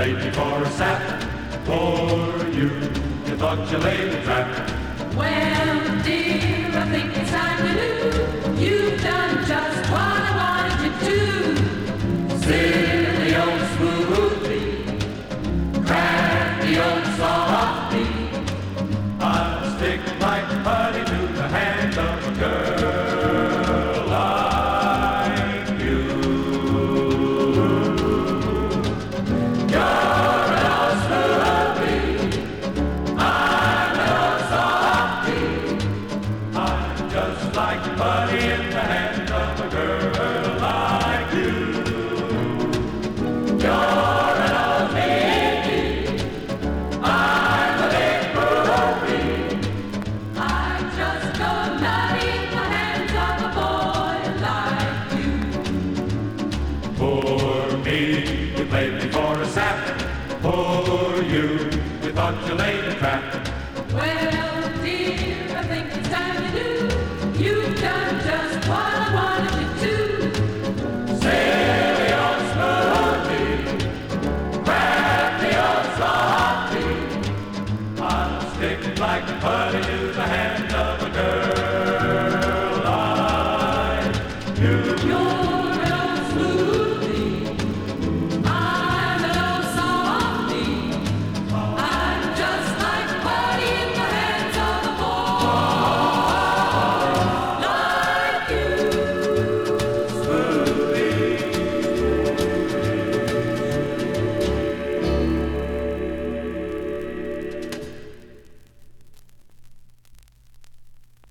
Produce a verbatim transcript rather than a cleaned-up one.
played me for a sap. For you, you thought you laid a trap. Well, dear, I think it's time to do. You've done just what I wanted you to. Silly old smoothie, crafty old softy. I'll stick my putty to the hand of a girl like you. You're an old smoothie, I'm an old softy. I'm just like putty in the hand of a girl like you. You're an old Mickey, I'm a big groovy. I just go nutty in the hands of a boy like you. For me, you played me for a sap. For you, you thought you laid a trap.